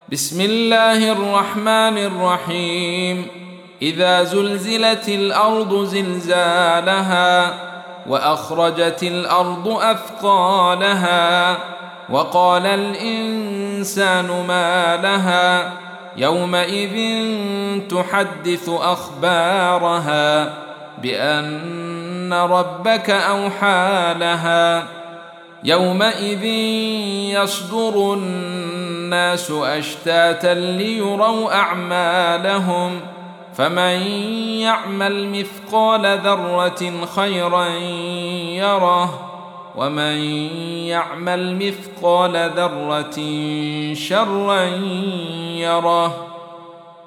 بسم الله الرحمن الرحيم. إذا زلزلت الأرض زلزالها وأخرجت الأرض أثقالها وقال الإنسان ما لها يومئذ تحدث أخبارها بأن ربك أوحى لها يومئذ يصدر الناس أشتاتا ليروا أعمالهم فمن يعمل مثقال ذرة خيرا يره ومن يعمل مثقال ذرة شرا يره.